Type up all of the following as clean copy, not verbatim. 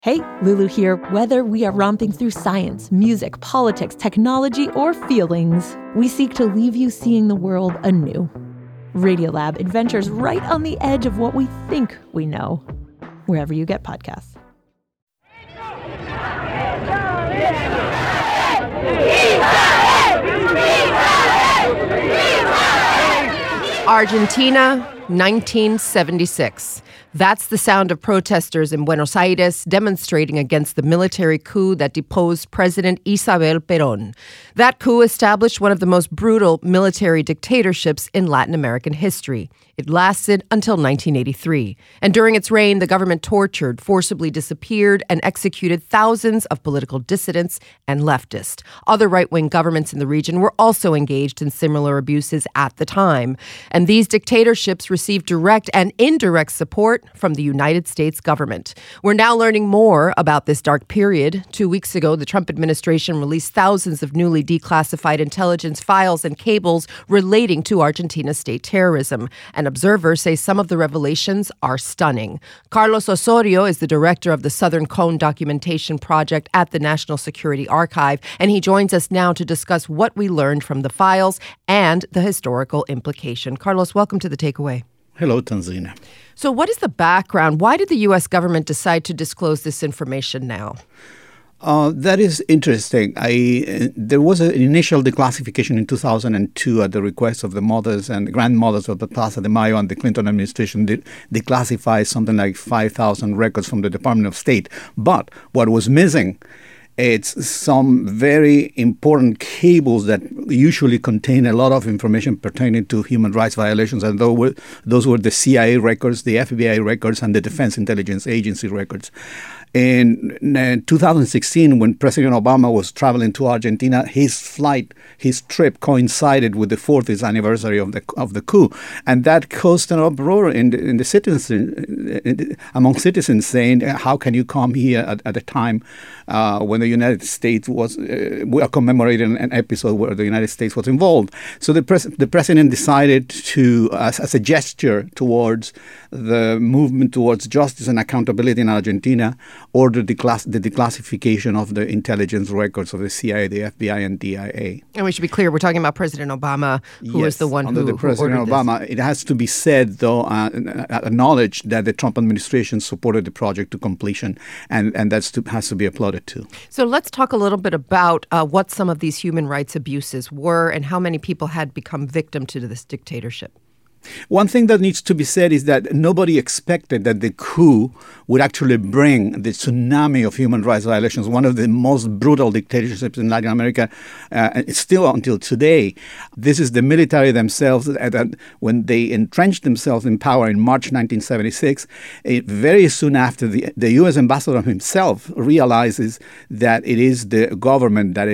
Hey, Lulu here. Whether we are romping through science, music, politics, technology, or feelings, we seek to leave you seeing the world anew. Radiolab adventures right on the edge of what we think we know, wherever you get podcasts. Argentina, 1976. That's the sound of protesters in Buenos Aires demonstrating against the military coup that deposed President Isabel Perón. That coup established one of the most brutal military dictatorships in Latin American history. It lasted until 1983. And during its reign, the government tortured, forcibly disappeared, and executed thousands of political dissidents and leftists. Other right-wing governments in the region were also engaged in similar abuses at the time. And these dictatorships received direct and indirect support from the United States government. We're now learning more about this dark period. 2 weeks ago, the Trump administration released thousands of newly declassified intelligence files and cables relating to Argentina's state terrorism. And observers say some of the revelations are stunning. Carlos Osorio is the director of the Southern Cone Documentation Project at the National Security Archive, and he joins us now to discuss what we learned from the files and the historical implication. Carlos, welcome to The Takeaway. Hello, Tanzina. So what is the background? Why did the U.S. government decide to disclose this information now? That is interesting. There was an initial declassification in 2002 at the request of the mothers and grandmothers of the Plaza de Mayo, and the Clinton administration declassified something like 5,000 records from the Department of State. But what was missing, it's some very important cables that usually contain a lot of information pertaining to human rights violations, and those were the CIA records, the FBI records, and the Defense Intelligence Agency records. In 2016, when President Obama was traveling to Argentina, his trip coincided with the 40th anniversary of the coup, and that caused an uproar in the citizens, among citizens, saying, "How can you come here at a time when the United States we are commemorating an episode where the United States was involved?" So the president decided to, as a gesture towards the movement towards justice and accountability in Argentina, ordered the declassification of the intelligence records of the CIA, the FBI, and DIA. And we should be clear, we're talking about President Obama, who was the one under who the President ordered Obama. this. It has to be said, though, acknowledged that the Trump administration supported the project to completion, and that has to be applauded too. So let's talk a little bit about what some of these human rights abuses were and how many people had become victim to this dictatorship. One thing that needs to be said is that nobody expected that the coup would actually bring the tsunami of human rights violations, one of the most brutal dictatorships in Latin America, still until today. This is the military themselves that when they entrenched themselves in power in March 1976, very soon after the U.S. ambassador himself realizes that it is the government that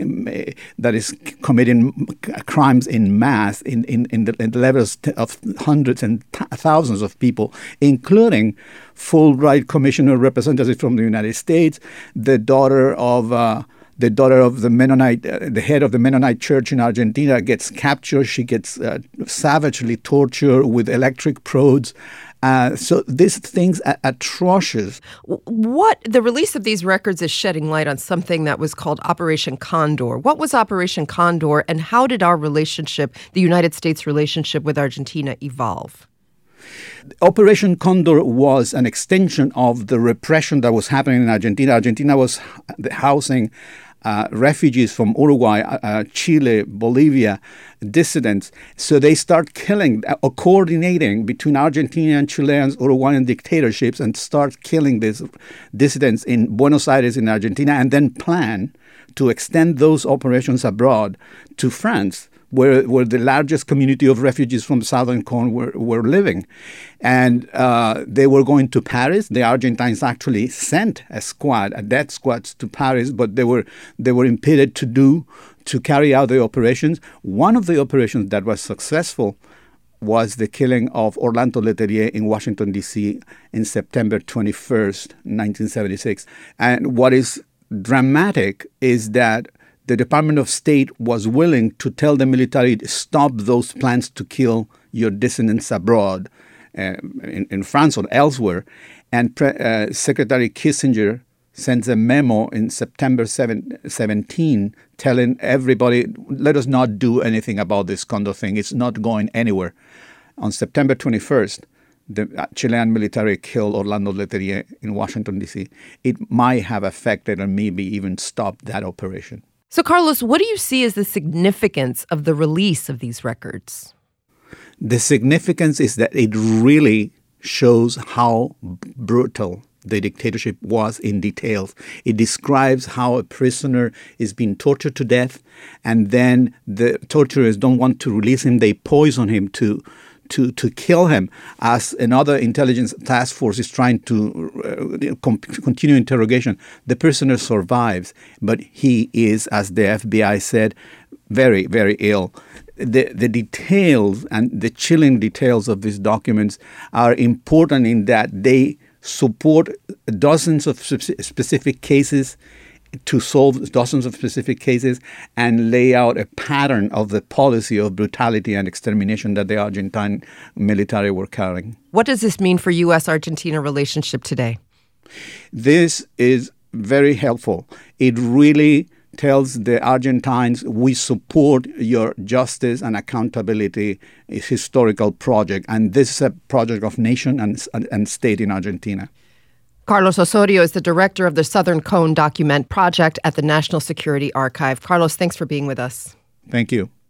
is committing crimes in mass in the levels of hundreds and thousands of people, including Fulbright Commissioner representatives from the United States, the daughter of the Mennonite, the head of the Mennonite Church in Argentina gets captured. She gets savagely tortured with electric prods. So these things are atrocious. The release of these records is shedding light on something that was called Operation Condor. What was Operation Condor, and how did our relationship, the United States relationship with Argentina, evolve? Operation Condor was an extension of the repression that was happening in Argentina. Argentina was housing refugees from Uruguay, Chile, Bolivia, dissidents. So they start killing or coordinating between Argentinian, Chileans, Uruguayan dictatorships and start killing these dissidents in Buenos Aires in Argentina, and then plan to extend those operations abroad to France, where the largest community of refugees from the Southern Cone were living. And they were going to Paris. The Argentines actually sent a death squad to Paris, but they were impeded to carry out the operations. One of the operations that was successful was the killing of Orlando Letelier in Washington, D.C. in September 21st, 1976. And what is dramatic is that the Department of State was willing to tell the military, stop those plans to kill your dissidents abroad. in France or elsewhere. And Secretary Kissinger sends a memo in September 17 telling everybody, let us not do anything about this Condor thing. It's not going anywhere. On September 21st, the Chilean military killed Orlando Letelier in Washington, D.C. It might have affected and maybe even stopped that operation. So, Carlos, what do you see as the significance of the release of these records? The significance is that it really shows how brutal the dictatorship was in details. It describes how a prisoner is being tortured to death, and then the torturers don't want to release him. They poison him to kill him, as another intelligence task force is trying to continue interrogation. The prisoner survives, but he is, as the FBI said, very, very ill. The details and the chilling details of these documents are important in that they support dozens of specific cases, to solve dozens of specific cases and lay out a pattern of the policy of brutality and extermination that the Argentine military were carrying. What does this mean for U.S.-Argentina relationship today? This is very helpful. It really tells the Argentines, we support your justice and accountability historical project. And this is a project of nation and state in Argentina. Carlos Osorio is the director of the Southern Cone Document Project at the National Security Archive. Carlos, thanks for being with us. Thank you.